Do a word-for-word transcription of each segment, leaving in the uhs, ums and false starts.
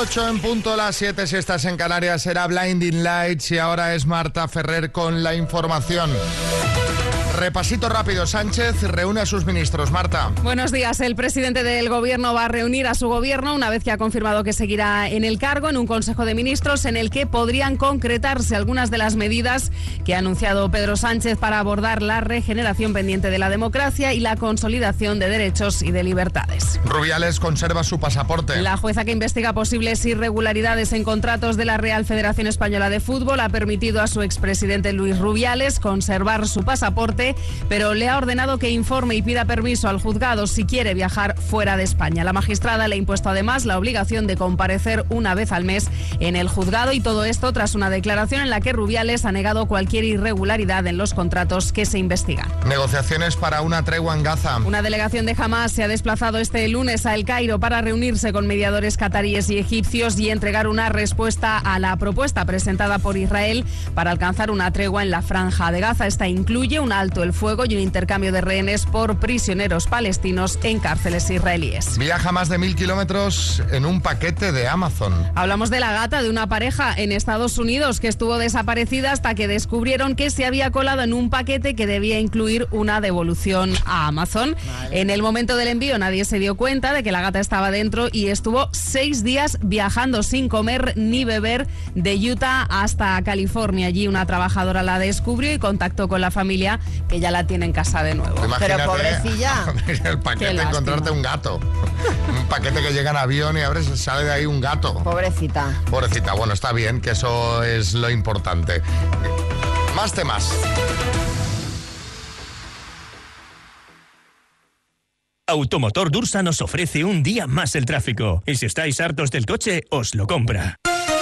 ocho en punto, las siete si estás en Canarias, era Blinding Lights y ahora es Marta Ferrer con la información. Repasito rápido, Sánchez reúne a sus ministros. Marta. Buenos días. El presidente del Gobierno va a reunir a su Gobierno una vez que ha confirmado que seguirá en el cargo en un Consejo de Ministros en el que podrían concretarse algunas de las medidas que ha anunciado Pedro Sánchez para abordar la regeneración pendiente de la democracia y la consolidación de derechos y de libertades. Rubiales conserva su pasaporte. La jueza que investiga posibles irregularidades en contratos de la Real Federación Española de Fútbol ha permitido a su expresidente Luis Rubiales conservar su pasaporte, pero le ha ordenado que informe y pida permiso al juzgado si quiere viajar fuera de España. La magistrada le ha impuesto además la obligación de comparecer una vez al mes en el juzgado, y todo esto tras una declaración en la que Rubiales ha negado cualquier irregularidad en los contratos que se investigan. Negociaciones para una tregua en Gaza. Una delegación de Hamás se ha desplazado este lunes a El Cairo para reunirse con mediadores cataríes y egipcios y entregar una respuesta a la propuesta presentada por Israel para alcanzar una tregua en la Franja de Gaza. Esta incluye un alto el fuego y un intercambio de rehenes por prisioneros palestinos en cárceles israelíes. Viaja más de mil kilómetros en un paquete de Amazon. Hablamos de la gata de una pareja en Estados Unidos que estuvo desaparecida hasta que descubrieron que se había colado en un paquete que debía incluir una devolución a Amazon. Vale. En el momento del envío nadie se dio cuenta de que la gata estaba dentro y estuvo seis días viajando sin comer ni beber de Utah hasta California. Allí una trabajadora la descubrió y contactó con la familia, que ya la tiene en casa de nuevo. Imagínate, pero pobrecilla. El paquete, encontrarte un gato. Un paquete que llega en avión y abres, sale de ahí un gato. Pobrecita. Pobrecita, bueno, está bien, que eso es lo importante. Más temas. Automotor Dursa nos ofrece un día más el tráfico. Y si estáis hartos del coche, os lo compra.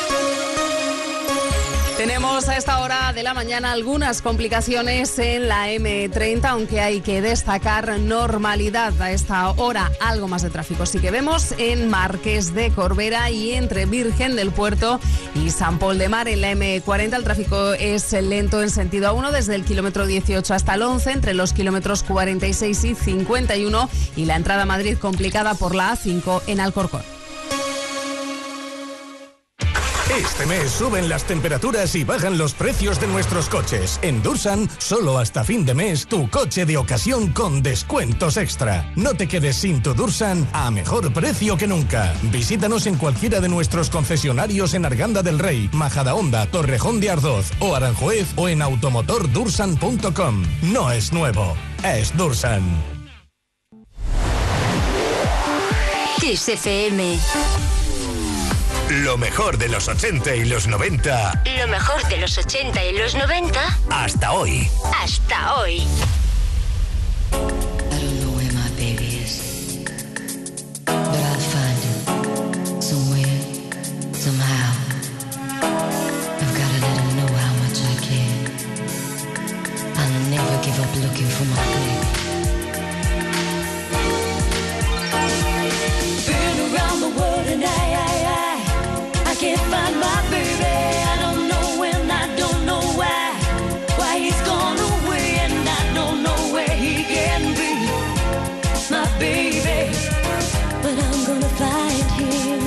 Tenemos a esta hora de la mañana algunas complicaciones en la eme treinta, aunque hay que destacar normalidad a esta hora, algo más de tráfico. Sí que vemos en Marqués de Corbera y entre Virgen del Puerto y San Pol de Mar. En la eme cuarenta el tráfico es lento en sentido A uno desde el kilómetro dieciocho hasta el once, entre los kilómetros cuarenta y seis y cincuenta y uno, y la entrada a Madrid complicada por la A cinco en Alcorcón. Este mes suben las temperaturas y bajan los precios de nuestros coches. En Dursan, solo hasta fin de mes, tu coche de ocasión con descuentos extra. No te quedes sin tu Dursan a mejor precio que nunca. Visítanos en cualquiera de nuestros concesionarios en Arganda del Rey, Majadahonda, Torrejón de Ardoz o Aranjuez, o en automotor dursan punto com. No es nuevo, es Dursan. Kiss F M. Lo mejor de los ochenta y los noventa. Lo mejor de los ochenta y los noventa. Hasta hoy. Hasta hoy. I don't know where my baby is, but I'll find him somewhere, somehow. I've got to let him know how much I care. I'll never give up looking for my baby. Been around the world and I, I, I I can't find my baby. I don't know when, I don't know why. Why he's gone away and I don't know where he can be. My baby, but I'm gonna find him.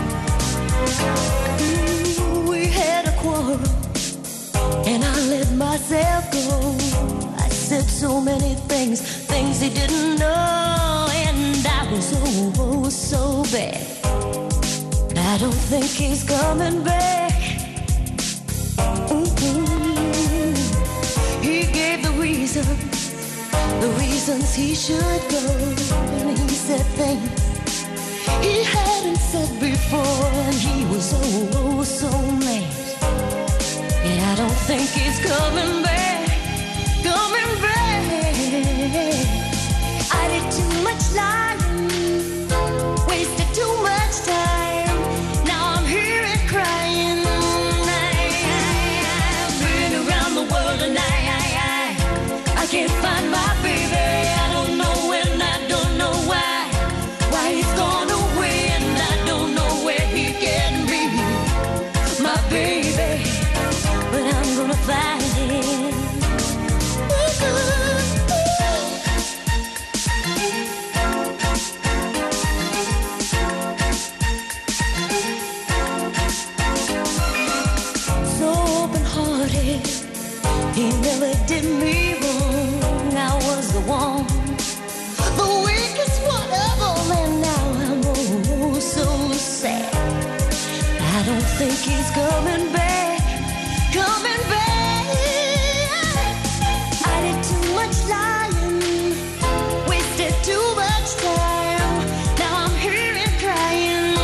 Ooh, we had a quarrel and I let myself go. I said so many things, things he didn't know, and I was oh, oh so bad. I don't think he's coming back. Mm-hmm. He gave the reasons, the reasons he should go. And he said things he hadn't said before, and he was so, oh, so mad. And I don't think he's coming back, coming back. I did too much lying, wasted too much time. I can't find my baby. I don't know when, I don't know why. Why he's gone away and I don't know where he can be. My baby, but I'm gonna find him. think he's coming back, coming back. I did too much lying, wasted too much time. Now I'm here and crying.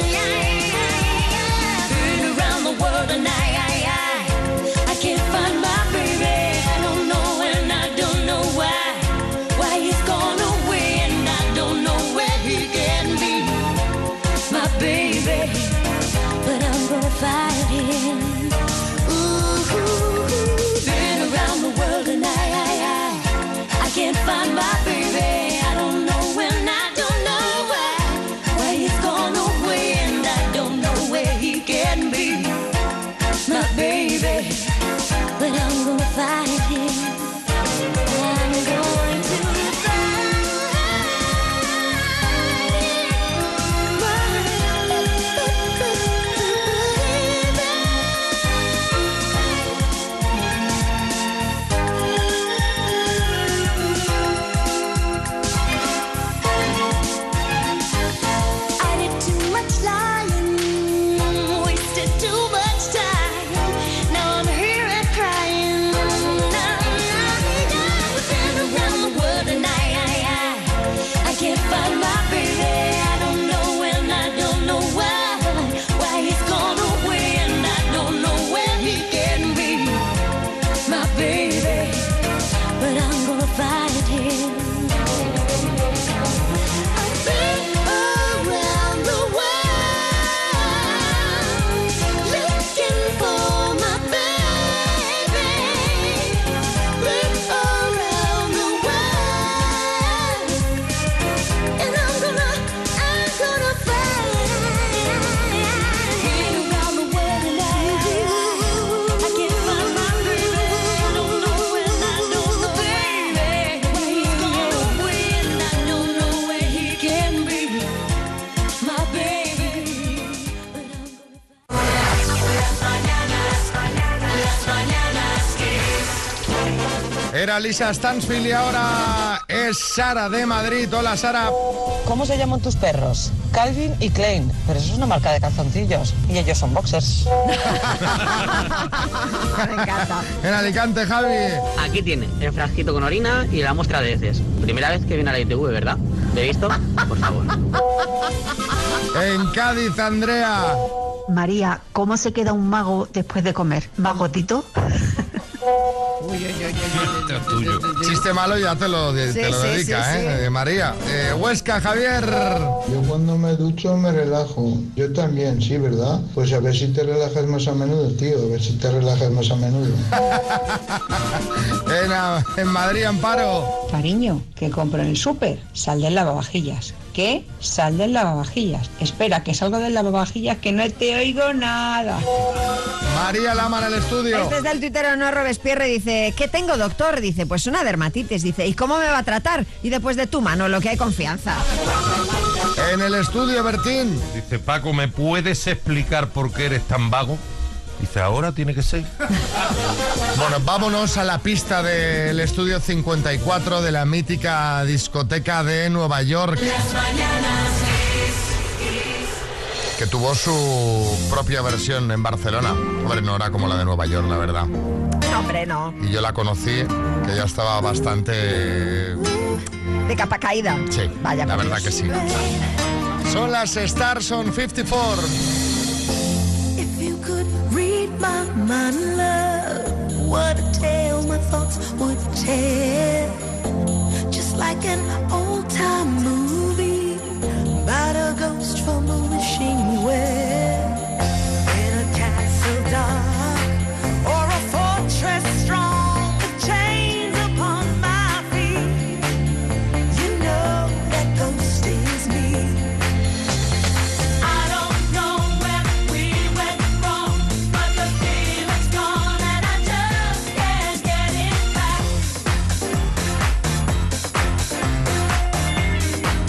Been around the world and I, I, I, I can't find my baby. I don't know and I don't know why, why he's gone away and I don't know where he can be, my baby. But I'm gonna find him. Ooh, been around the world and I, I, I, I can't find my baby. I don't know and I don't know why, why he's gone away and I don't know where he can be, my baby. But I'm gonna find him. I'm going to find I did too much lying, wasted too much time. Now I'm here and crying. Been around the world and I, I, I, I can't find my baby. I don't know and I don't know why, why he's gone away and I don't know where he can be, my baby. But I'm gonna find him. I've been around the world looking for my baby. Been around the world, and I'm gonna, I'm gonna find. Been around the world and I, I can't find my baby. I don't know and I don't know, baby, why he's gone away and I don't know where he can be, my baby. But I'm gonna Era Lisa Stansfield y ahora es Sara de Madrid. Hola, Sara. ¿Cómo se llaman tus perros? Calvin y Klein. Pero eso es una marca de calzoncillos. Y ellos son boxers. Me encanta. En Alicante, Javi. Aquí tiene el frasquito con orina y la muestra de heces. Primera vez que viene a la I T V, ¿verdad? ¿Lo he visto? Por favor. En Cádiz, Andrea. María, ¿cómo se queda un mago después de comer? ¿Magotito? Chiste malo ya te lo, de- Sí, te lo sí, dedica, sí, ¿eh? sí. Eh, María. Eh, Huesca, Javier. Yo cuando me ducho me relajo. Yo también, sí, ¿verdad? Pues a ver si te relajas más a menudo, tío. A ver si te relajas más a menudo. En, ah, en Madrid, Amparo. Cariño, que compro en el súper, sal del lavavajillas. ¿Qué? Sal del lavavajillas. Espera, que salgo del lavavajillas, que no te oigo nada. María Lama en el estudio. Este es del tuitero No Robespierre, dice, ¿qué tengo, doctor? Dice, pues una dermatitis, dice, ¿y cómo me va a tratar? Y después de tu mano, lo que hay confianza. En el estudio, Bertín. Dice, Paco, ¿me puedes explicar por qué eres tan vago? Dice, ahora tiene que ser. Bueno, vámonos a la pista del estudio cincuenta y cuatro de la mítica discoteca de Nueva York, que tuvo su propia versión en Barcelona. Hombre, no era como la de Nueva York, la verdad. No, hombre, no. Y yo la conocí, que ya estaba bastante... De capa caída. Sí, Vaya, la por verdad Dios. que sí. Son las Stars on cincuenta y cuatro. If you could read my mind, love, what a tale my thoughts would tell. Just like an old-time movie about a ghost from a wishing well. In a castle dark or a fortress strong with chains upon my feet, you know that ghost is me. I don't know where we went wrong, but the feeling's gone and I just can't get it back.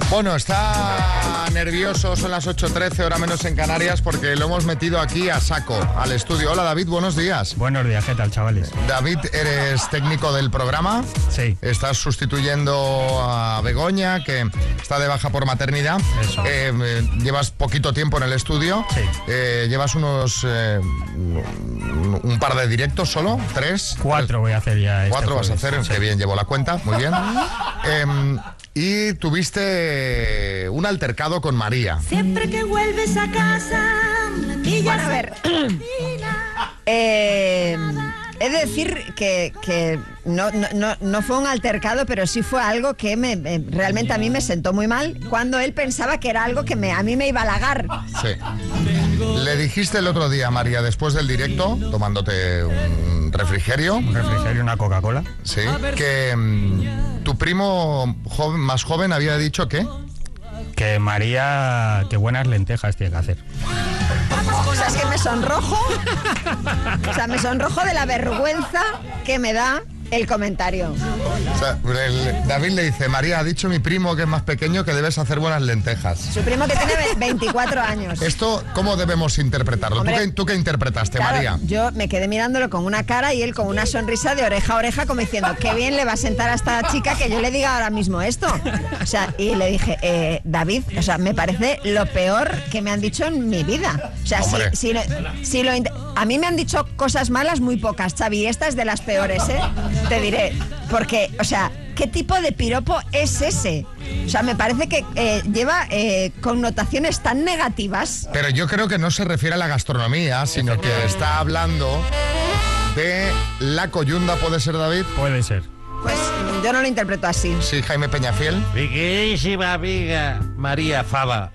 Bueno, está nervioso, son las ocho trece, hora menos en Canarias, porque lo hemos metido aquí a saco, al estudio. Hola David, buenos días. Buenos días, ¿qué tal, chavales? David, eres técnico del programa. Sí. Estás sustituyendo a Begoña, que está de baja por maternidad. Eso. Eh, eh, llevas poquito tiempo en el estudio. Sí. Eh, llevas unos... Eh, un par de directos solo, tres. Cuatro voy a hacer ya. Este Cuatro vas a hacer, sí. Qué bien, llevo la cuenta, muy bien. eh, y tuviste un altercado con María. Siempre que vuelves a casa, Bueno, a ver. eh, he de decir que, que no, no, no, no fue un altercado, pero sí fue algo que me, me- realmente a mí me sentó muy mal cuando él pensaba que era algo que me, a mí me iba a halagar. Sí. Le dijiste el otro día a María, después del directo, tomándote un refrigerio. Un refrigerio, una Coca-Cola. Sí. Que mm, tu primo joven, más joven había dicho que... Que María, qué buenas lentejas tiene que hacer. O sea, es que me sonrojo. O sea, me sonrojo de la vergüenza que me da el comentario. O sea, el- David le dice, María, ha dicho mi primo que es más pequeño que debes hacer buenas lentejas. Su primo que tiene ve- veinticuatro años. ¿Esto cómo debemos interpretarlo? ¿Tú Hombre, qué, tú qué interpretaste, Claro, María? yo me quedé mirándolo con una cara y él con una sonrisa de oreja a oreja como diciendo, qué bien le va a sentar a esta chica que yo le diga ahora mismo esto. O sea, y le dije, eh, David, o sea, me parece lo peor que me han dicho en mi vida. O sea, si, Hombre. si, lo- si lo int- a mí me han dicho cosas malas muy pocas, Xavi, esta es de las peores, ¿eh? Te diré, porque, o sea, ¿qué tipo de piropo es ese? O sea, me parece que eh, lleva eh, connotaciones tan negativas. Pero yo creo que no se refiere a la gastronomía, sino que está hablando de la coyunda, ¿puede ser, David? Puede ser. Pues yo no lo interpreto así. Sí, Jaime Peñafiel. Mi queridísima amiga María Fava.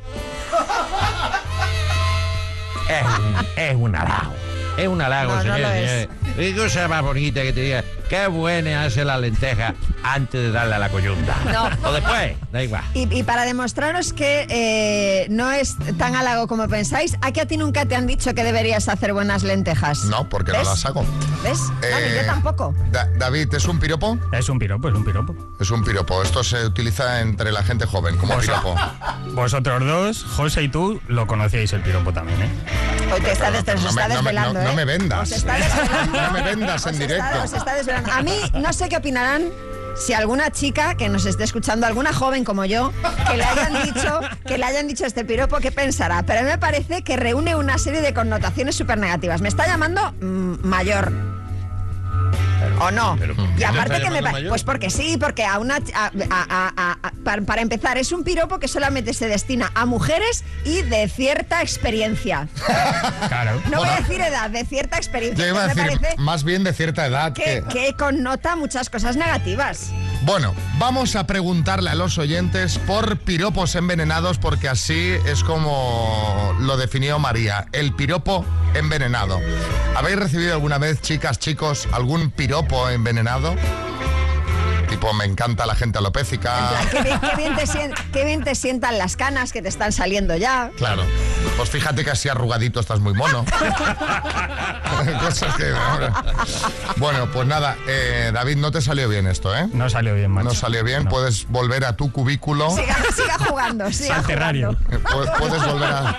Es un, es un halago. Es un halago, No, no señores lo y es. señores. Qué cosa más bonita que te diga, qué buena hace la lenteja antes de darle a la coyunda. No. O después, da igual. Y, y para demostraros que eh, no es tan halago como pensáis, ¿a que a ti nunca te han dicho que deberías hacer buenas lentejas? No, porque ¿Ves? no las hago. ¿Ves? No, ni Eh, yo tampoco. Da- David, ¿es un piropo? Es un piropo, es un piropo. Es un piropo. Esto se utiliza entre la gente joven como Vos- piropo. Vosotros dos, José y tú, lo conocíais el piropo también, ¿eh? Hoy te está, no, te os no está me- no me- desvelando, no- no ¿eh? me vendas. Os está desvelando. No me vendas en Os está- directo. os está desvelando. A mí no sé qué opinarán si alguna chica que nos esté escuchando, alguna joven como yo, que le hayan dicho, que le hayan dicho este piropo, ¿qué pensará? Pero a mí me parece que reúne una serie de connotaciones súper negativas. Me está llamando mm, mayor. ¿O no? pero ¿por qué Y te aparte está que me llamando pa- mayor? pues porque sí, porque a una a- a- a- a- a- para, para empezar es un piropo que solamente se destina a mujeres y de cierta experiencia. Claro. No voy a Bueno. decir edad, de cierta experiencia. Yo iba a Entonces decir, me parece más bien de cierta edad. que, que- que connota muchas cosas negativas. Bueno, vamos a preguntarle a los oyentes por piropos envenenados, porque así es como lo definió María, el piropo envenenado. ¿Habéis recibido alguna vez, chicas, chicos, algún piropo envenenado? Tipo, me encanta la gente alopécica. Qué bien, qué bien te sien- qué bien te sientan las canas que te están saliendo ya. Claro. Pues fíjate que así arrugadito estás muy mono. Cosas que... Bueno, pues nada, eh, David, no te salió bien esto, ¿eh? No salió bien, macho. No salió bien, No. puedes volver a tu cubículo. Siga, siga jugando, siga Al terrario. jugando. Eh, pu- Puedes volver a-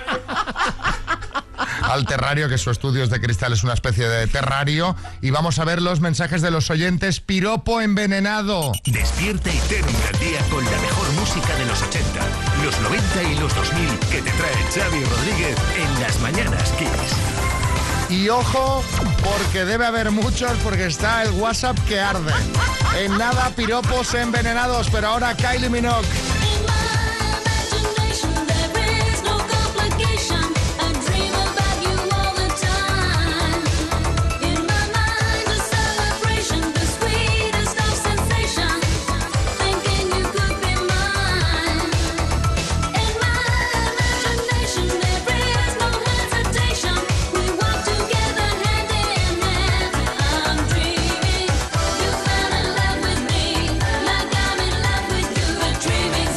al terrario, que su estudio es de cristal, es una especie de terrario. Y vamos a ver los mensajes de los oyentes. Piropo envenenado. Despierta y termina el día con la mejor música de los ochenta, los noventa y los dos mil que te trae Xavi Rodríguez en Las Mañanas Kiss. Y ojo, porque debe haber muchos, porque está el WhatsApp que arde. En nada, piropos envenenados, pero ahora Kylie Minogue. Dreaming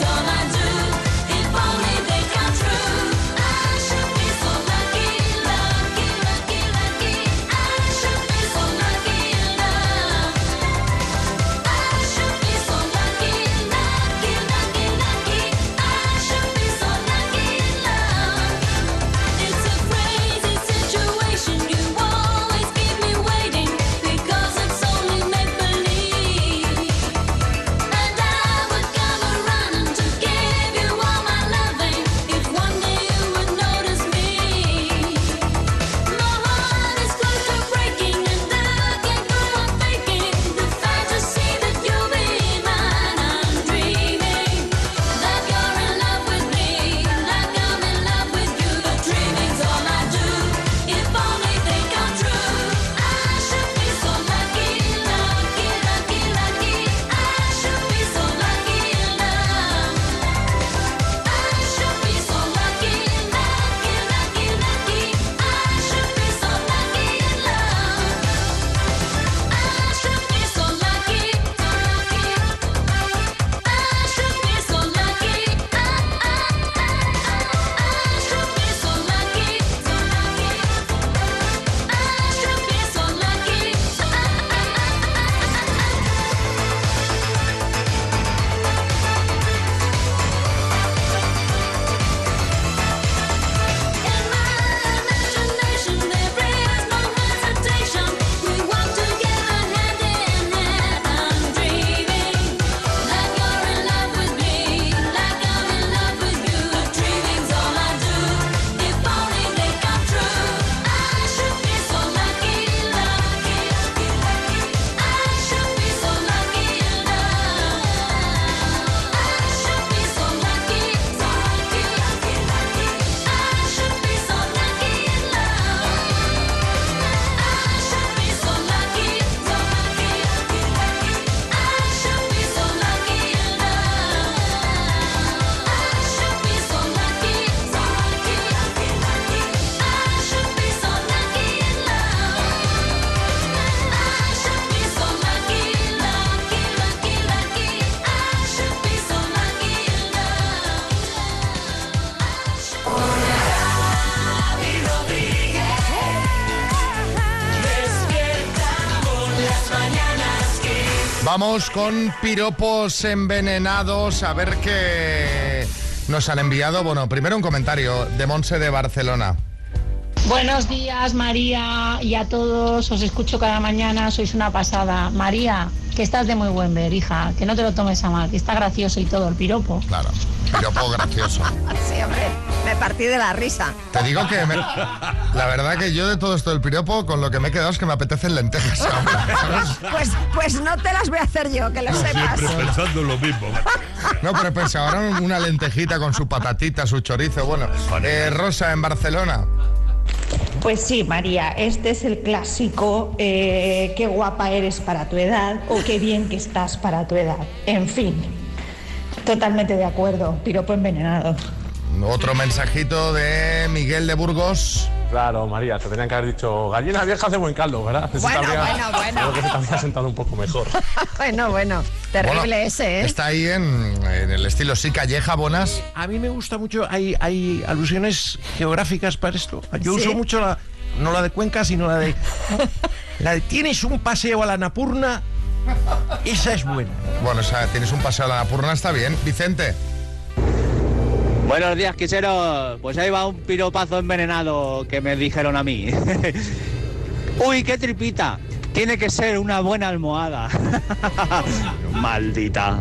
Vamos con piropos envenenados, a ver qué nos han enviado. Bueno, primero un comentario de Monse de Barcelona. Buenos días, María, y a todos. Os escucho cada mañana, sois una pasada. María, que estás de muy buen ver, hija, que no te lo tomes a mal, que está gracioso y todo el piropo. Claro, piropo gracioso. Sí, hombre, me partí de la risa. Te digo que me, la verdad que yo de todo esto del piropo, con lo que me he quedado es que me apetecen lentejas. ¿Sabes? Pues, pues no te las voy a hacer yo, que lo sepas. Siempre pensando lo mismo. No, pero pues ahora una lentejita con su patatita, su chorizo. Bueno, eh, Rosa en Barcelona. Pues sí, María, este es el clásico, eh, qué guapa eres para tu edad o qué bien que estás para tu edad. En fin, totalmente de acuerdo, piropo envenenado. Otro mensajito de Miguel de Burgos. Claro, María, te tenían que haber dicho gallina vieja hace buen caldo, ¿verdad? Bueno, se habría, bueno, bueno. Creo que se te habría sentado un poco mejor. Bueno, bueno, terrible Bueno, ese, ¿eh? Está ahí en, en el estilo sí, calleja, bonas. A mí me gusta mucho, hay, hay alusiones geográficas para esto. Yo ¿Sí? uso mucho la, no la de Cuenca, sino la de, la de tienes un paseo a la Napurna, esa es buena. Bueno, o sea, tienes un paseo a la Napurna, está bien. Vicente. Buenos días, quiseros. Pues ahí va un piropazo envenenado que me dijeron a mí. Uy, qué tripita. Tiene que ser una buena almohada. Maldita.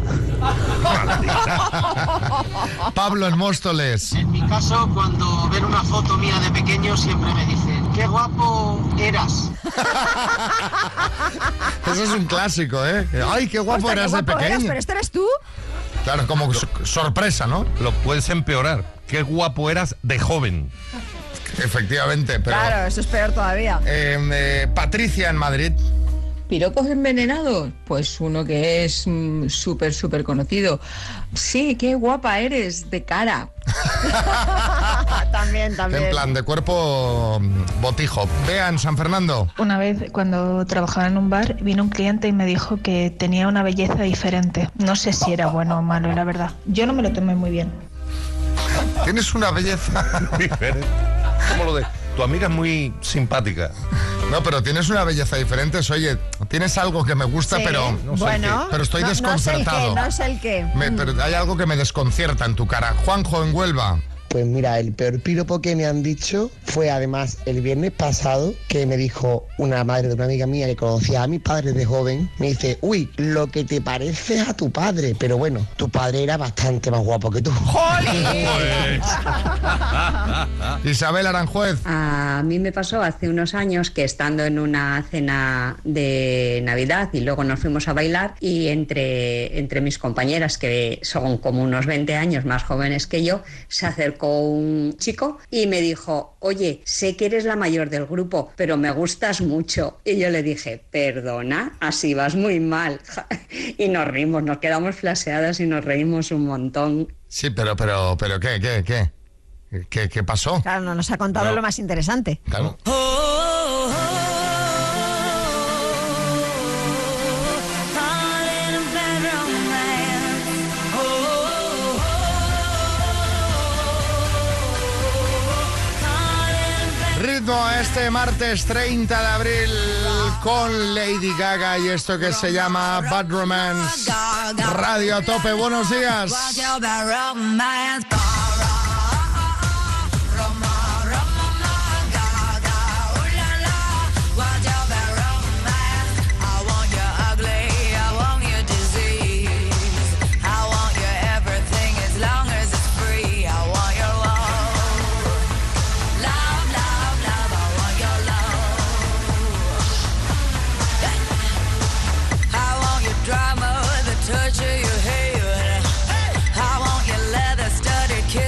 Maldita. Pablo en Móstoles. En mi caso, cuando ven una foto mía de pequeño, siempre me dicen, qué guapo eras. Eso es un clásico, ¿eh? Ay, qué guapo Ostras, eras qué de guapo pequeño. eras, pero este eres tú. Claro, como so- sorpresa, ¿no? Lo puedes empeorar. Qué guapo eras de joven. Efectivamente, pero... Claro, eso es peor todavía. Eh, eh, Patricia en Madrid. ¿Piropos envenenados? Pues uno que es mm, súper, súper conocido. Sí, qué guapa eres de cara. También, también. En plan, de cuerpo mm, botijo. Vea en San Fernando. Una vez, cuando trabajaba en un bar, vino un cliente y me dijo que tenía una belleza diferente. No sé si era bueno o malo, la verdad. Yo no me lo tomé muy bien. Tienes una belleza diferente. Como lo de... Tu amiga es muy simpática. No, pero tienes una belleza diferente. Oye, tienes algo que me gusta, Sí, pero no sé bueno, qué. Pero estoy no, desconcertado. No sé el qué, no sé el qué. Me- pero hay algo que me desconcierta en tu cara. Juanjo en Huelva. Pues mira, el peor piropo que me han dicho fue además el viernes pasado, que me dijo una madre de una amiga mía que conocía a mi padre de joven, me dice, uy, lo que te pareces a tu padre, pero bueno, tu padre era bastante más guapo que tú. Isabel Aranjuez. A mí me pasó hace unos años que estando en una cena de Navidad y luego nos fuimos a bailar y entre, entre mis compañeras, que son como unos veinte años más jóvenes que yo, se acercó un chico y me dijo, oye, sé que eres la mayor del grupo, pero me gustas mucho. Y yo le dije, perdona, así vas muy mal. Y nos reímos, nos quedamos flaseadas y nos reímos un montón. Sí, pero, pero, pero, ¿qué, qué, qué? ¿Qué, qué pasó? Claro, no nos ha contado No. lo más interesante. Claro. Ritmo a este martes treinta de abril con Lady Gaga y esto que se llama Bad Romance. Radio a tope, buenos días. Touch of your hair, I want your leather studded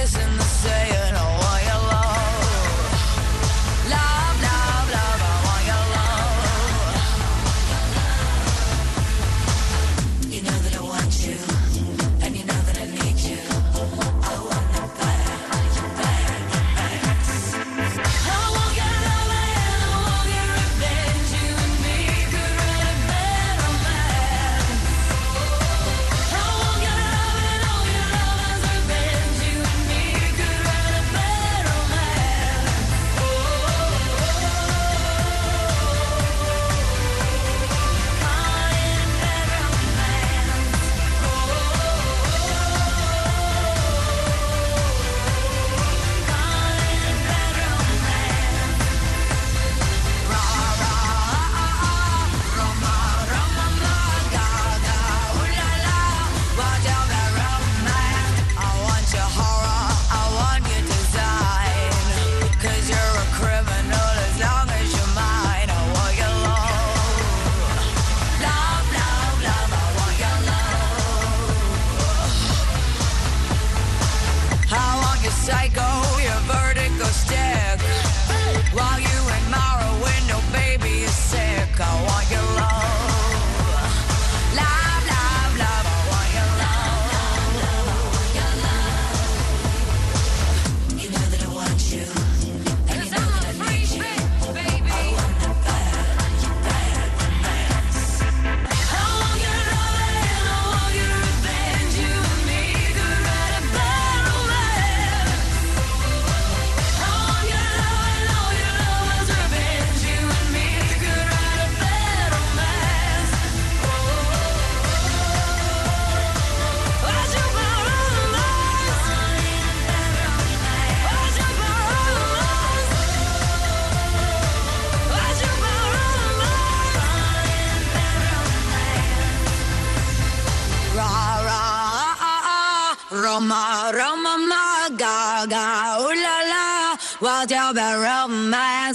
Roma, Roma, ma, ga, ga, ooh la la, what's your bad romance?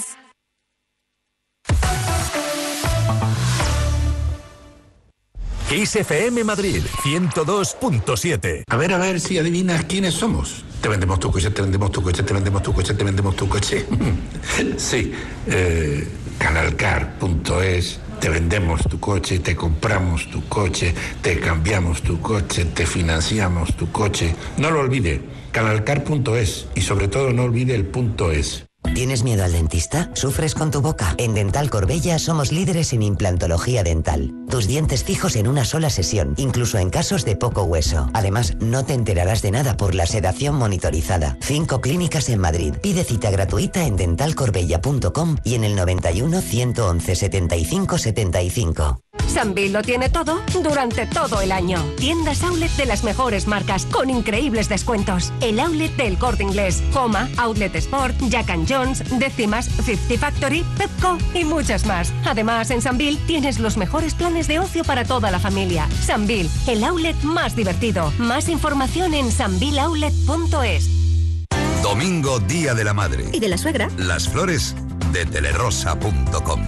Kiss F M Madrid, ciento dos punto siete. A ver, a ver si adivinas quiénes somos. Te vendemos tu coche, te vendemos tu coche, te vendemos tu coche, te vendemos tu coche. Sí, eh, canalcar punto es. Te vendemos tu coche, te compramos tu coche, te cambiamos tu coche, te financiamos tu coche. No lo olvide, canalcar punto es. Y sobre todo no olvide el punto es. ¿Tienes miedo al dentista? ¿Sufres con tu boca? En Dental Corbella somos líderes en implantología dental. Tus dientes fijos en una sola sesión, incluso en casos de poco hueso. Además, no te enterarás de nada por la sedación monitorizada. Cinco clínicas en Madrid. Pide cita gratuita en dental corbella punto com y en el noventa y uno, ciento once, setenta y cinco, setenta y cinco. Sambil lo tiene todo durante todo el año. Tiendas outlet de las mejores marcas con increíbles descuentos. El outlet del Corte Inglés, Homa, Outlet Sport, Jack and Jones, Décimas, Fifty Factory, Pepco y muchas más. Además, en Sambil tienes los mejores planes de ocio para toda la familia. Sambil, el outlet más divertido. Más información en sambil outlet punto es. Domingo, Día de la Madre. ¿Y de la suegra? Las flores de telerosa punto com.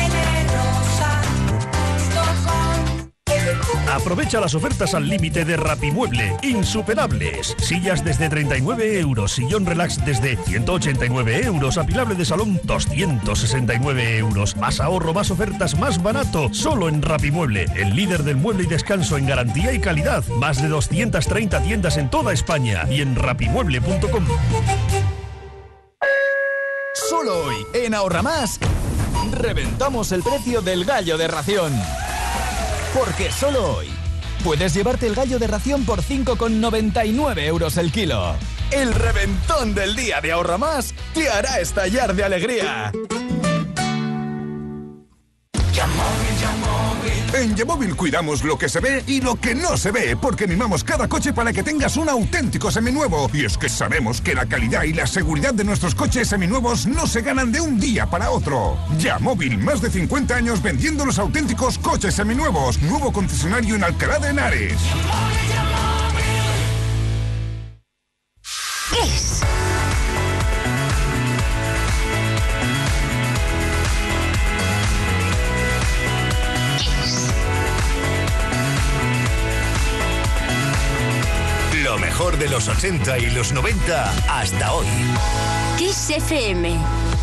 Aprovecha las ofertas al límite de Rapimueble, insuperables. Sillas desde treinta y nueve euros, sillón relax desde ciento ochenta y nueve euros, apilable de salón doscientos sesenta y nueve euros. Más ahorro, más ofertas, más barato, solo en Rapimueble, el líder del mueble y descanso en garantía y calidad. Más de doscientas treinta tiendas en toda España y en rapimueble punto com. Solo hoy, en Ahorra Más, reventamos el precio del gallo de ración. Porque solo hoy puedes llevarte el gallo de ración por cinco con noventa y nueve euros el kilo. El reventón del día de Ahorra Más te hará estallar de alegría. En Yamóvil cuidamos lo que se ve y lo que no se ve, porque mimamos cada coche para que tengas un auténtico seminuevo. Y es que sabemos que la calidad y la seguridad de nuestros coches seminuevos no se ganan de un día para otro. Yamóvil, más de cincuenta años vendiendo los auténticos coches seminuevos. Nuevo concesionario en Alcalá de Henares. Kiss. Lo mejor de los ochenta y los noventa hasta hoy. Kiss F M.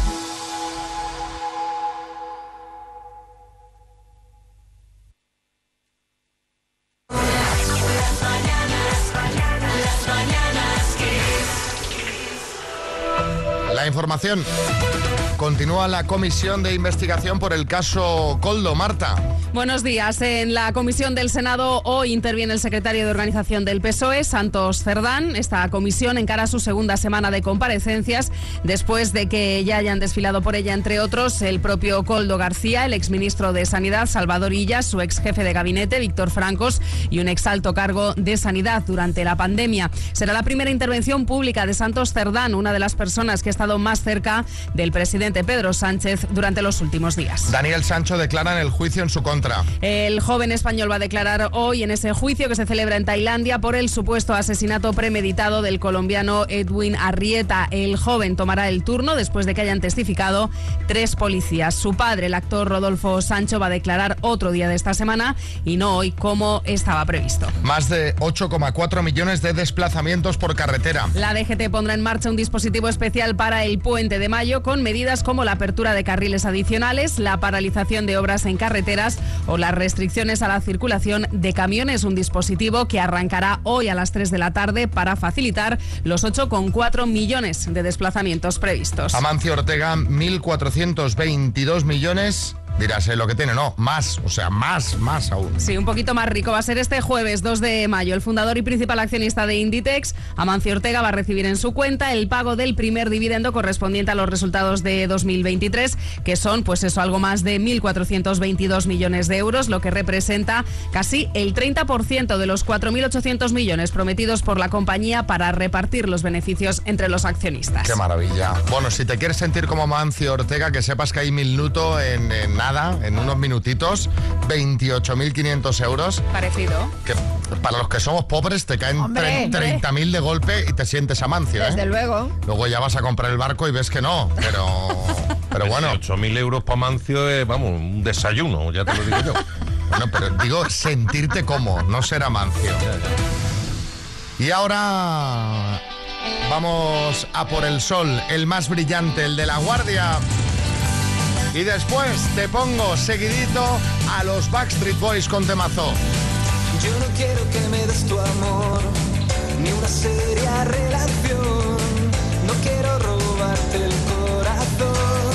La información. Continúa la comisión de investigación por el caso Koldo. Marta. Buenos días. En la comisión del Senado hoy interviene el secretario de Organización del P S O E, Santos Cerdán. Esta comisión encara su segunda semana de comparecencias después de que ya hayan desfilado por ella, entre otros, el propio Koldo García, el exministro de Sanidad, Salvador Illa, su ex jefe de gabinete, Víctor Francos, y un ex alto cargo de Sanidad durante la pandemia. Será la primera intervención pública de Santos Cerdán, una de las personas que ha estado más cerca del presidente Pedro Sánchez durante los últimos días. Daniel Sancho declara en el juicio en su contra. El joven español va a declarar hoy en ese juicio que se celebra en Tailandia por el supuesto asesinato premeditado del colombiano Edwin Arrieta. El joven tomará el turno después de que hayan testificado tres policías. Su padre, el actor Rodolfo Sancho, va a declarar otro día de esta semana y no hoy como estaba previsto. Más de ocho coma cuatro millones de desplazamientos por carretera. La D G T pondrá en marcha un dispositivo especial para el Puente de Mayo con medidas como la apertura de carriles adicionales, la paralización de obras en carreteras o las restricciones a la circulación de camiones. Un dispositivo que arrancará hoy a las tres de la tarde para facilitar los ocho coma cuatro millones de desplazamientos previstos. Amancio Ortega, mil cuatrocientos veintidós millones. Dirás, ¿eh? Lo que tiene, no, más, o sea, más, más aún. Sí, un poquito más rico. Va a ser este jueves dos de mayo. El fundador y principal accionista de Inditex, Amancio Ortega, va a recibir en su cuenta el pago del primer dividendo correspondiente a los resultados de dos mil veintitrés, que son, pues eso, algo más de mil cuatrocientos veintidós millones de euros, lo que representa casi el treinta por ciento de los cuatro mil ochocientos millones prometidos por la compañía para repartir los beneficios entre los accionistas. Qué maravilla. Bueno, si te quieres sentir como Amancio Ortega, que sepas que hay minuto en, en nada, en unos minutitos, veintiocho mil quinientos euros. Parecido. Que para los que somos pobres te caen Hombre, treinta mil de golpe y te sientes amancio, Desde ¿eh? luego. Luego ya vas a comprar el barco y ves que no, pero, pero bueno. ocho mil euros para Mancio es, vamos, un desayuno, ya te lo digo yo. Bueno, pero digo sentirte como, no ser amancio. Y ahora vamos a por el sol, el más brillante, el de La Guardia. Y después te pongo seguidito a los Backstreet Boys con temazo. Yo no quiero que me des tu amor, ni una seria relación. No quiero robarte el corazón.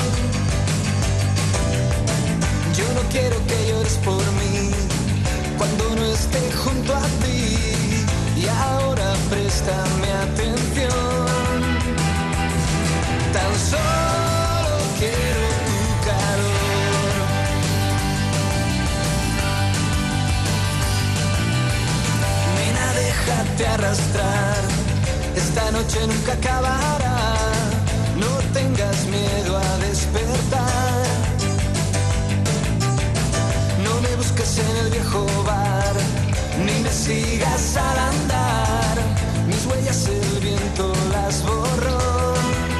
Yo no quiero que llores por mí cuando no esté junto a ti. Y ahora préstame atención. Tan solo quiero tu calor. Nena, déjate arrastrar. Esta noche nunca acabará. No tengas miedo a despertar. No me busques en el viejo bar, ni me sigas al andar. Mis huellas el viento las borró.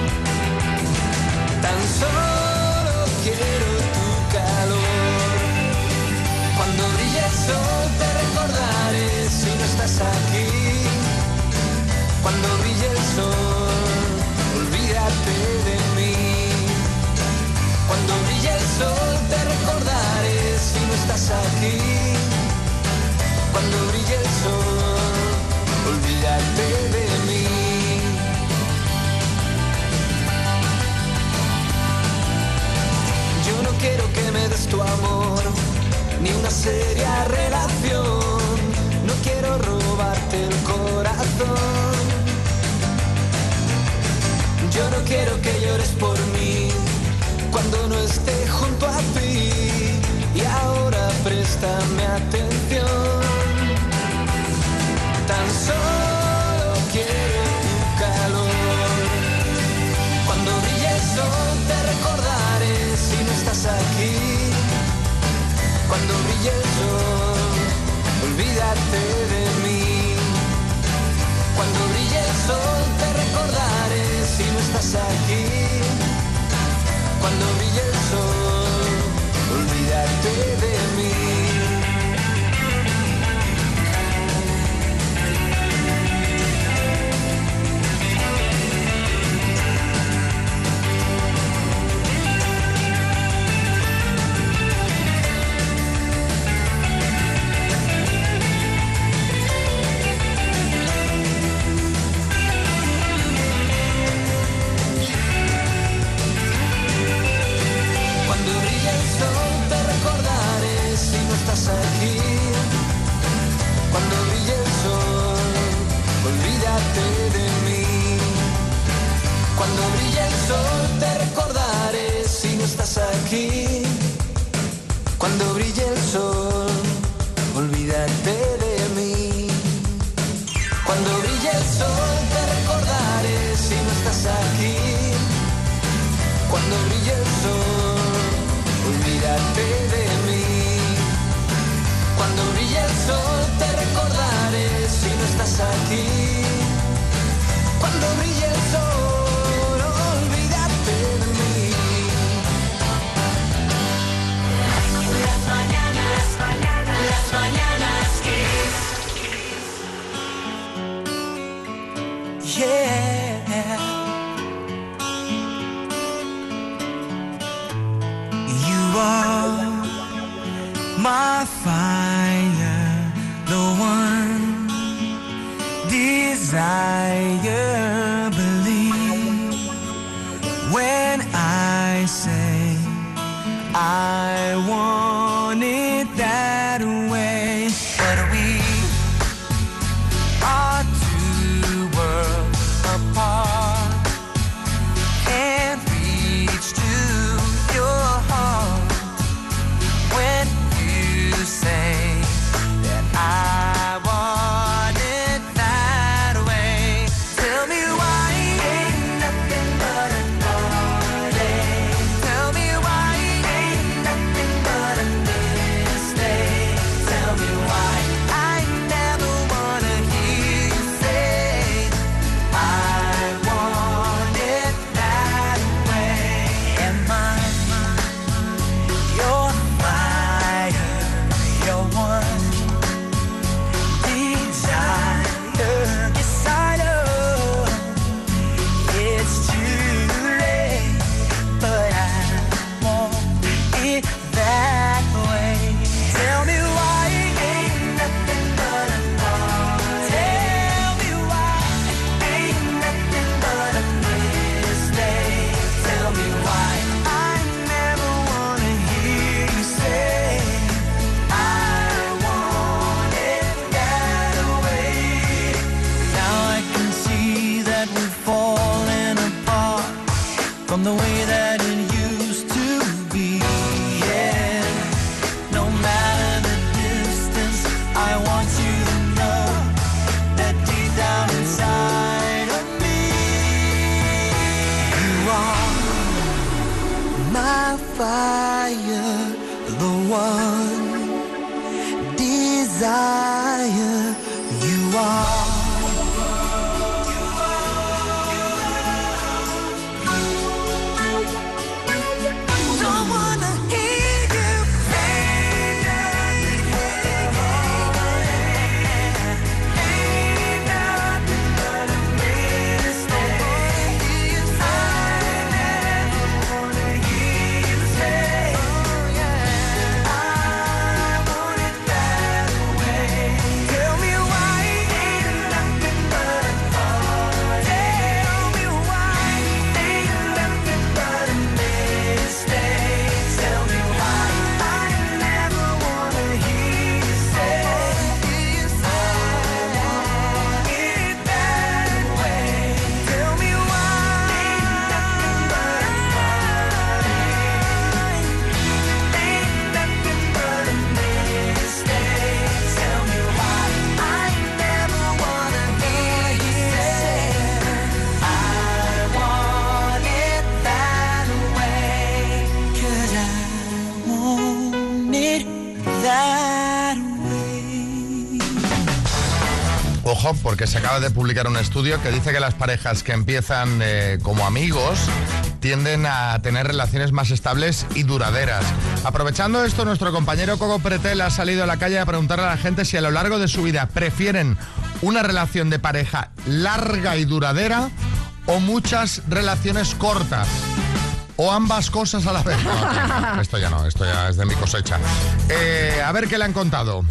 Tan solo quiero tu calor. Cuando brille el sol te recordaré si no estás aquí. Cuando brille el sol, olvídate de mí. Cuando brille el sol te recordaré si no estás aquí. Cuando brille el sol, olvídate de mí. Yo no quiero que me des tu amor, ni una seria relación. No quiero robarte el corazón. Yo no quiero que llores por mí cuando no esté junto a ti. Y ahora préstame atención. Tan solo quiero tu calor. Cuando brille el sol te recordaré si no estás aquí. Cuando brille el sol, olvídate de mí. Cuando brille el sol te recordaré si no estás aquí. Cuando brille el sol, olvídate de mí. Aquí, cuando brille el sol, olvídate de mí. Cuando brille el sol te recordaré si no estás aquí. Cuando brille el sol, olvídate de mí. Cuando brille el sol te recordaré si no estás aquí. Cuando brille el sol, olvídate de mí. Cuando brille el sol te recordaré si no estás aquí. Cuando brille el sol, olvídate de mí. Las mañanas, mañanas, las mañanas Kiss. Yeah. You are my fire, the one desire, believe when I say I want it that way. But we are two worlds apart, can't reach to your heart when you say that I want it that way. Till on the way that it used to be. Yeah, no matter the distance, I want you to know that deep down inside of me, you are my fire, the one desire. You are. Ojo, porque se acaba de publicar un estudio que dice que las parejas que empiezan eh, como amigos tienden a tener relaciones más estables y duraderas. Aprovechando esto, nuestro compañero Coco Pretel ha salido a la calle a preguntarle a la gente si a lo largo de su vida prefieren una relación de pareja larga y duradera o muchas relaciones cortas. O ambas cosas a la vez. No, esto ya no, esto ya es de mi cosecha. Eh, a ver qué le han contado.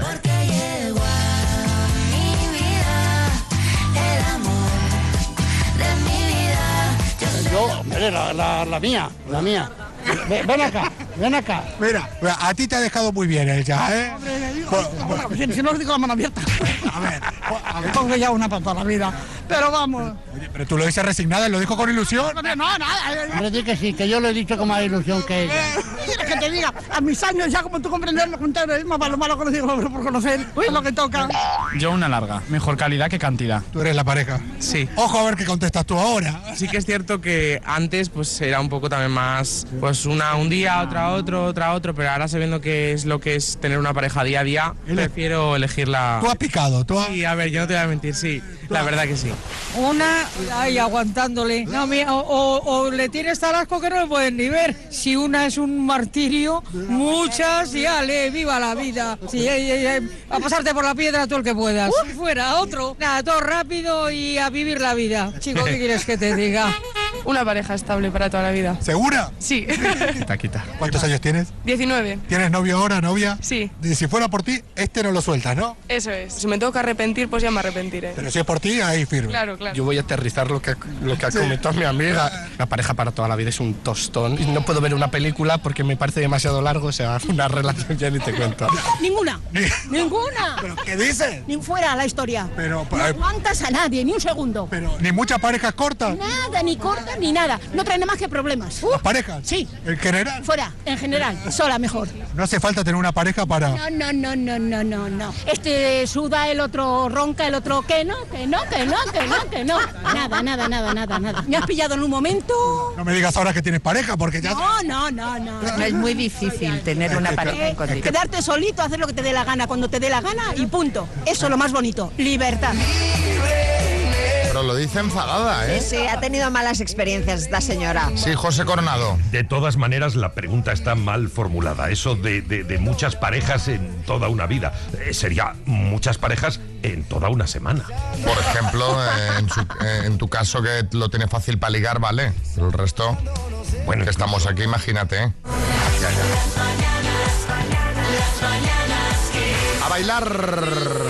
Yo, hombre, la, la, la mía, la mía. Ven, ven acá, ven acá. Mira, a ti te ha dejado muy bien él ya, ¿eh? Hombre, le digo, bueno, si, si no os digo la mano abierta. A ver, a ver. Pongo ya una para toda la vida. Pero vamos. Oye, pero tú lo dices resignada, lo dijo con ilusión. No, nada. Hombre, di que sí, que yo lo he dicho con más ilusión que ella. ¿Quieres que te diga? A mis años ya, como tú comprendes, lo contrario, es más malo malo conocido por conocer. Es lo que toca. Yo una larga, mejor calidad que cantidad. Tú eres la pareja. Sí. Ojo a ver qué contestas tú ahora. Sí que es cierto que antes pues era un poco también más, pues una un día, otra otro, otra otro, pero ahora sabiendo que es lo que es tener una pareja día a día, prefiero elegirla. Tú has picado, tú has... Sí, a ver, yo no te voy a mentir, sí, la verdad que sí. Una, ay, aguantándole. No, mira, o, o, o le tienes tal asco que no le pueden ni ver. Si una es un martirio, muchas, y ale, viva la vida. Sí, ay, ay, ay, a pasarte por la piedra todo el que puedas. Uh, fuera, otro. Nada, todo rápido y a vivir la vida. Chico, ¿qué quieres que te diga? Una pareja estable para toda la vida. ¿Segura? Sí. Quita, quita. ¿Cuántos años tienes? diecinueve. ¿Tienes novio ahora, novia? Sí. Y si fuera por ti, este no lo sueltas, ¿no? Eso es. Si me tengo que arrepentir, pues ya me arrepentiré. Pero si es por ti, ahí firme. Claro, claro. Yo voy a aterrizar lo que, lo que ha comentado mi amiga. La pareja para toda la vida es un tostón. Y no puedo ver una película porque me parece demasiado largo. O sea, una relación ya ni te cuento. Ninguna. Ninguna. ¿Pero qué dices? Ni fuera la historia. Pero, no aguantas a nadie, ni un segundo. Pero ni muchas parejas cortas. Nada, ni cortas, ni nada. No traen nada más que problemas. ¿Las parejas? Sí. ¿En general? Fuera, en general. Sola mejor. No hace falta tener una pareja para... No, no, no, no, no, no, no. Este suda, el otro ronca, el otro que no, que no, que no, que no, que no. Nada, nada, nada, nada, nada. ¿Me has pillado en un momento? No me digas ahora que tienes pareja, porque ya... No, no, no, no. No es muy difícil tener una pareja en condiciones. Quedarte solito, hacer lo que te dé la gana cuando te dé la gana y punto. Eso es lo más bonito. Libertad. Pero lo dice enfadada, ¿eh? Sí, sí, ha tenido malas experiencias esta señora. Sí, José Coronado. De todas maneras, la pregunta está mal formulada. Eso de, de, de muchas parejas en toda una vida. Eh, sería muchas parejas en toda una semana. Por ejemplo, eh, en, su, eh, en tu caso que lo tienes fácil para ligar, vale. Pero el resto, bueno, que estamos aquí, imagínate, ¿eh? Ya, ya. A bailar.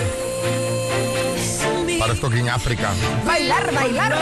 Parezco King África. Bailar, bailar.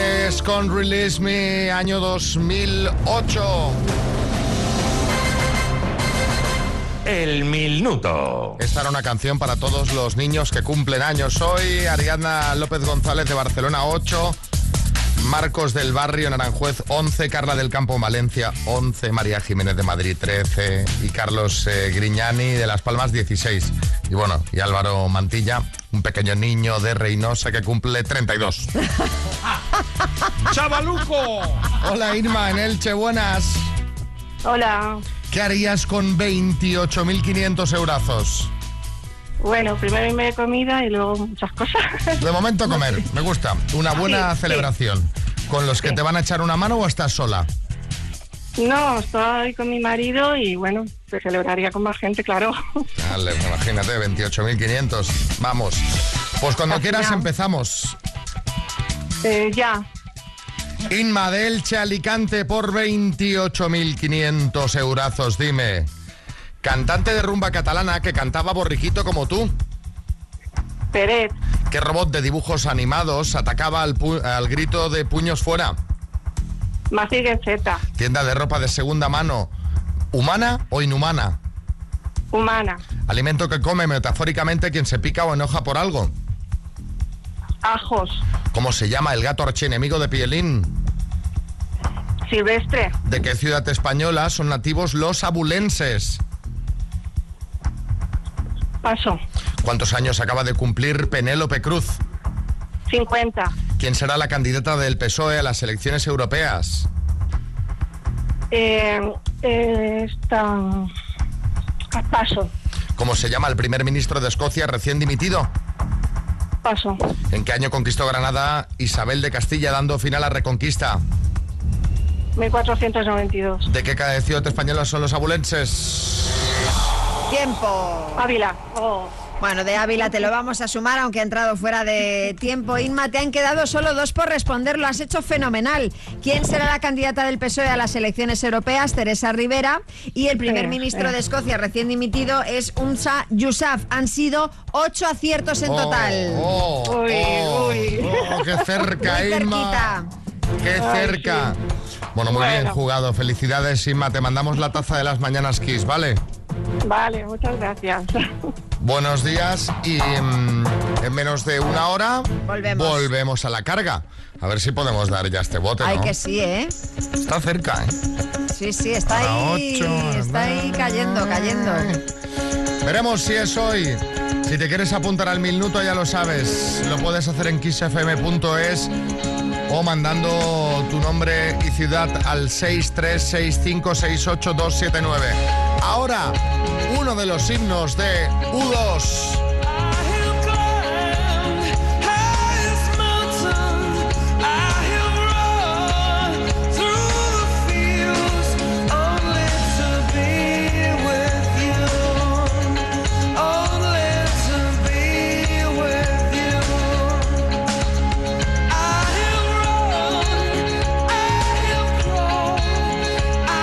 Martínez con Release Me, año dos mil ocho. El minuto. Esta era una canción para todos los niños que cumplen años hoy. Ariadna López González de Barcelona, ocho. Marcos del Barrio en Aranjuez, once. Carla del Campo en Valencia, once. María Jiménez de Madrid, trece. Y Carlos eh, Griñani de Las Palmas, dieciséis. Y bueno, y Álvaro Mantilla, un pequeño niño de Reynosa que cumple treinta y dos. ¡Chavaluco! Hola Irma, en Elche, buenas. Hola. ¿Qué harías con veintiocho mil quinientos eurazos? Bueno, primero irme de comida y luego muchas cosas. De momento comer, me gusta. Una buena Sí, celebración. ¿Con los que Sí. te van a echar una mano o estás sola? No, estoy con mi marido y bueno, se celebraría con más gente, claro. Dale, imagínate, veintiocho mil quinientos. Vamos. Pues cuando Al quieras final. empezamos. Eh, ya. Inma de Elche, Alicante por veintiocho mil quinientos eurazos. Dime, cantante de rumba catalana que cantaba borriquito como tú. Peret. ¿Qué robot de dibujos animados atacaba al, pu- al grito de puños fuera? Mazinger Z. Tienda de ropa de segunda mano. ¿Humana o inhumana? Humana. Alimento que come metafóricamente quien se pica o enoja por algo. Ajos. ¿Cómo se llama el gato archienemigo de Pielín? Silvestre. ¿De qué ciudad española son nativos los abulenses? Paso. ¿Cuántos años acaba de cumplir Penélope Cruz? cincuenta. ¿Quién será la candidata del P S O E a las elecciones europeas? Eh, eh, esta... Paso. ¿Cómo se llama el primer ministro de Escocia recién dimitido? Paso. ¿En qué año conquistó Granada Isabel de Castilla dando fin a la Reconquista? mil cuatrocientos noventa y dos. ¿De qué ciudad española son los abulenses? Tiempo. Ávila. Oh. Bueno, de Ávila te lo vamos a sumar, aunque ha entrado fuera de tiempo. Inma, te han quedado solo dos por responder, lo has hecho fenomenal. ¿Quién será la candidata del P S O E a las elecciones europeas? Teresa Rivera. Y el primer Eh, ministro eh. de Escocia recién dimitido es Humza Yousaf. Han sido ocho aciertos en total. Oh, oh, Uy, oh, uy. oh, qué cerca, Muy Inma. cerquita. Qué Ay, cerca. Bueno, muy Bueno. bien jugado. Felicidades, Inma. Te mandamos la taza de las mañanas Kiss, ¿vale? Vale, muchas gracias. Buenos días y mm, en menos de una hora Volvemos. volvemos a la carga. A ver si podemos dar ya este bote, Ay, ¿no? que sí, ¿eh? Está cerca, ¿eh? Sí, sí, está A ahí, ocho, está ahí cayendo, cayendo. Veremos si es hoy. Si te quieres apuntar al minuto, ya lo sabes. Lo puedes hacer en kiss f m punto es o mandando tu nombre y ciudad al seis tres seis cinco seis ocho dos siete nueve. Ahora, uno de los himnos de U dos.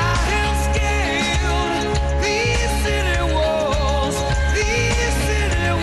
These city walls, these city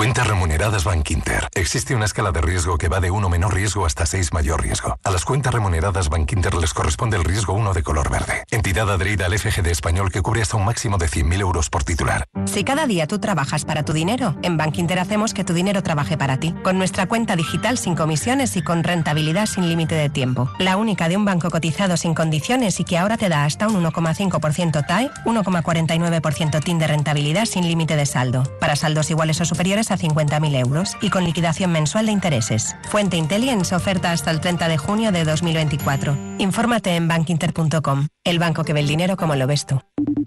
Cuentas remuneradas Bankinter. Existe una escala de riesgo que va de uno menor riesgo hasta seis mayor riesgo. A las cuentas remuneradas Bankinter les corresponde el riesgo uno de color verde. Entidad adherida al F G D español que cubre hasta un máximo de cien mil euros por titular. Si cada día tú trabajas para tu dinero, en Bankinter hacemos que tu dinero trabaje para ti. Con nuestra cuenta digital sin comisiones y con rentabilidad sin límite de tiempo. La única de un banco cotizado sin condiciones y que ahora te da hasta un uno coma cinco por ciento T A E, uno coma cuarenta y nueve por ciento T I N de rentabilidad sin límite de saldo. Para saldos iguales o superiores a cincuenta mil euros y con liquidación mensual de intereses. Fuente Intelligence, oferta hasta el treinta de junio de dos mil veinticuatro. Infórmate en bankinter punto com. El banco que ve el dinero como lo ves tú.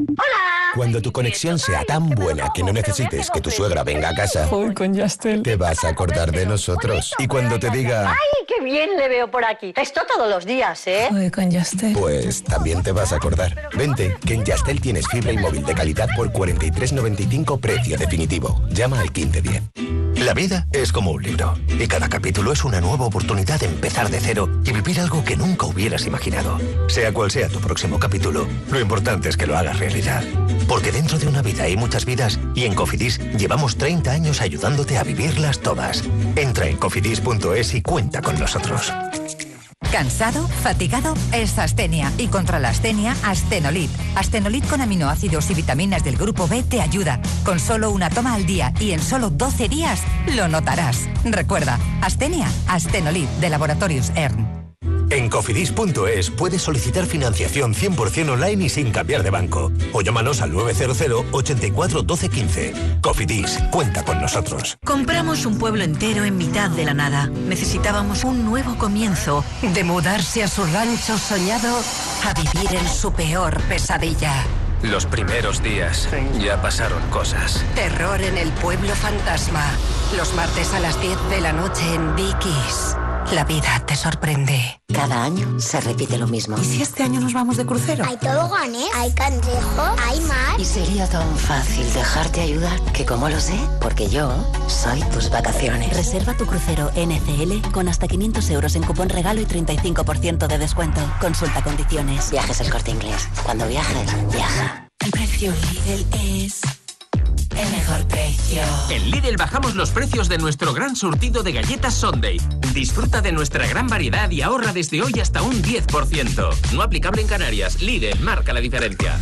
Cuando tu conexión sea tan buena que no necesites que tu suegra venga a casa, Uy, con Yastel. te vas a acordar de nosotros. Y cuando te diga... ¡Ay, qué bien le veo por aquí! Esto todos los días, ¿eh? Uy, con Yastel. Pues también te vas a acordar. Vente, que en Yastel tienes fibra y móvil de calidad por cuarenta y tres noventa y cinco precio definitivo. Llama al quince diez. La vida es como un libro y cada capítulo es una nueva oportunidad de empezar de cero y vivir algo que nunca hubieras imaginado. Sea cual sea tu próximo capítulo, lo importante es que lo hagas realidad. Porque dentro de una vida hay muchas vidas y en Cofidis llevamos treinta años ayudándote a vivirlas todas. Entra en cofidis punto es y cuenta con nosotros. ¿Cansado? ¿Fatigado? Es astenia. Y contra la astenia, Astenolit. Astenolit con aminoácidos y vitaminas del grupo B te ayuda. Con solo una toma al día y en solo doce días, lo notarás. Recuerda, astenia, Astenolit de Laboratorios E R N. En cofidis punto es puedes solicitar financiación cien por ciento online y sin cambiar de banco. O llámanos al nueve cero cero, ochenta y cuatro, doce, quince. Cofidis, cuenta con nosotros. Compramos un pueblo entero en mitad de la nada. Necesitábamos un nuevo comienzo. De mudarse a su rancho soñado a vivir en su peor pesadilla. Los primeros días ya pasaron cosas. Terror en el pueblo fantasma. Los martes a las diez de la noche en Vicky's. La vida te sorprende. Cada año se repite lo mismo. ¿Y si este año nos vamos de crucero? Hay toboganes, hay cangrejo, hay mar. Y sería tan fácil dejarte ayudar que como lo sé, porque yo soy tus vacaciones. Reserva tu crucero N C L con hasta quinientos euros en cupón regalo y treinta y cinco por ciento de descuento. Consulta condiciones. Viajes El Corte Inglés. Cuando viajes, viaja. El precio Lidl es... el mejor precio. En Lidl bajamos los precios de nuestro gran surtido de galletas Sundae. Disfruta de nuestra gran variedad y ahorra desde hoy hasta un diez por ciento. No aplicable en Canarias. Lidl marca la diferencia.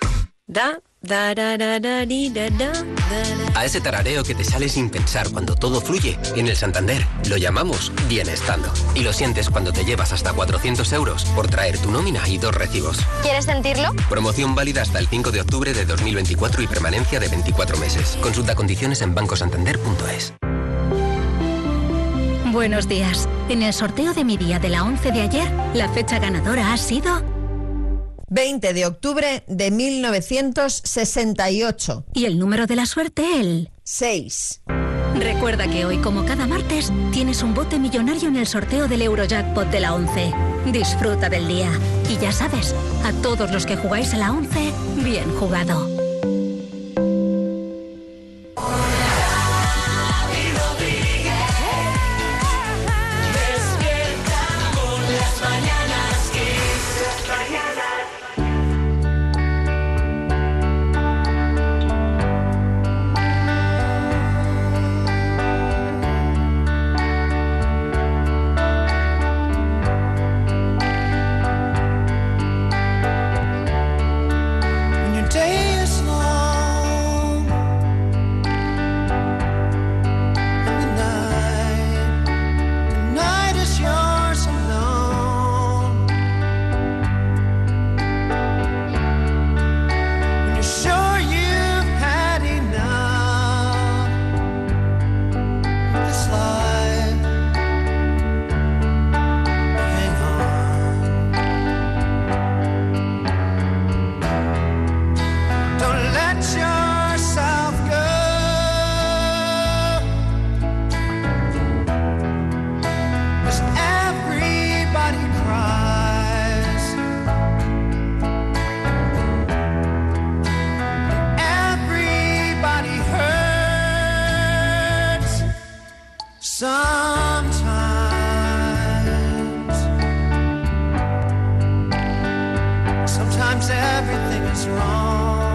Da, da, da, da, da, di, da, da, da, da. A ese tarareo que te sale sin pensar cuando todo fluye, en el Santander lo llamamos bienestando. Y lo sientes cuando te llevas hasta cuatrocientos euros por traer tu nómina y dos recibos. ¿Quieres sentirlo? Promoción válida hasta el cinco de octubre de dos mil veinticuatro y permanencia de veinticuatro meses. Consulta condiciones en banco santander punto es. Buenos días. En el sorteo de mi día de la once de ayer, la fecha ganadora ha sido... veinte de octubre de mil novecientos sesenta y ocho. Y el número de la suerte, el... seis. Recuerda que hoy, como cada martes, tienes un bote millonario en el sorteo del Eurojackpot de la once. Disfruta del día. Y ya sabes, a todos los que jugáis a la once, bien jugado. Sometimes everything is wrong.